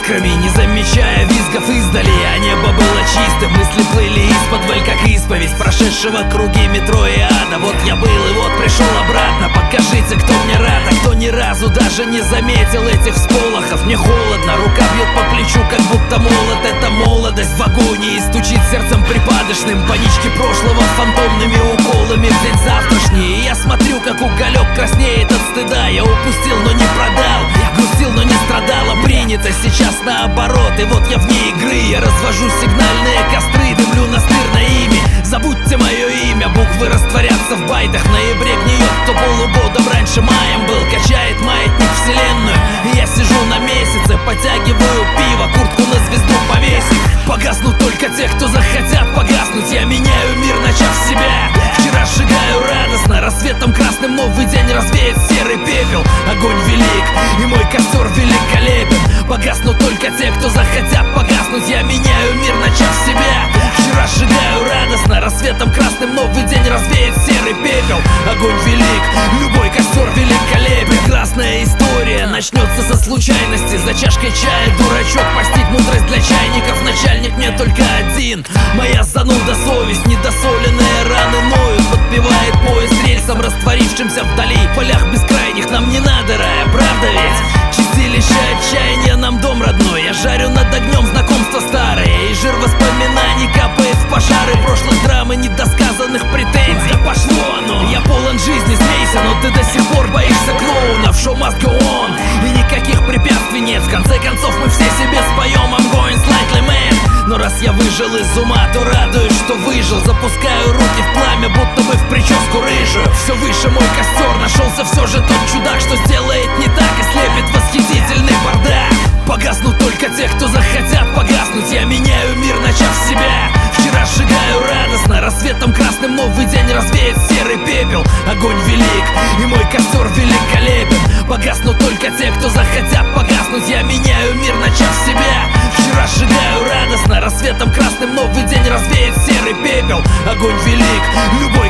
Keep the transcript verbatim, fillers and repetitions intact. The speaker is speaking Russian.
искрами, не замечая визгов издали. А небо было чистым, мысли плыли исподволь, как исповедь прошедшего круги метро и ада. Вот я был и вот пришел обратно. Покажите, кто мне рад, а кто ни разу даже не заметил этих всполохов. Мне холодно, рука бьет по плечу, как будто молот. Это молодость в агонии, стучит сердцем припадочным. Панички прошлого фантомными уколами в день завтрашний. И я смотрю, как уголек краснеет от стыда. Я упустил, но не продал, грустил, но не страдал. А принято сейчас наоборот, и вот я вне игры. Я развожу сигнальные костры, дымлю настырно ими. Забудьте мое имя, буквы растворятся в байтах. В ноябре гниет, кто полугодом раньше маем был. Качает маятник вселенную, и я сижу на месяце. Потягиваю пиво, куртку на звезду повесить. Погаснут только те, кто захотят погаснуть. Я меняю мир, начав с себя. Вчера сжигаю радостно, рассветом красным новый день развеет серый пепел. Огонь велик, и мой костер великолепен. Погаснут только те, кто захотят погаснуть. Я меняю мир, начав с себя. Вчера сжигаю радостно, рассветом красным новый день развеет серый пепел. Огонь велик, любой костер великолепен. Прекрасная история начнется со случайности. За чашкой чая дурачок постиг мудрость для чайников. Начальник мне только один, моя зануда совесть. Недосоленные раны ноют, подпевает поезд рельсом, растворившимся вдали. В полях бескрайних нам не надо рая, правда ведь? Чистилище отчаяния нам дом родной. Я жарю над огнем знакомства старые, и жир воспоминаний капает в пожары прошлых драм и недосказанных претензий. Да пошло оно, я полон жизни, смейся, но ты до сих пор боишься клоунов. Show must go on, и никаких препятствий нет. В конце концов мы все себе споем I'm going slightly mad. Но раз я выжил из ума, то радуюсь, что выжил. Запускаю руки в пламя, будто бы в прическу рыжую. Все выше мой костер, нашелся все же тот чудак, что сделает не так и слепит восхитительный бардак. Погаснут только те, кто захотят погаснуть. Я меняю мир, начав с себя. Вчера сжигаю радостно, рассветом красным новый день развеет серый пепел. Огонь велик, и мой костер великолепен. Погаснут только те, кто захотят погаснуть. Я меняю мир, начав с себя. Вчера сжигаю радостно, рассветом красным новый день развеет серый пепел. Огонь велик, любой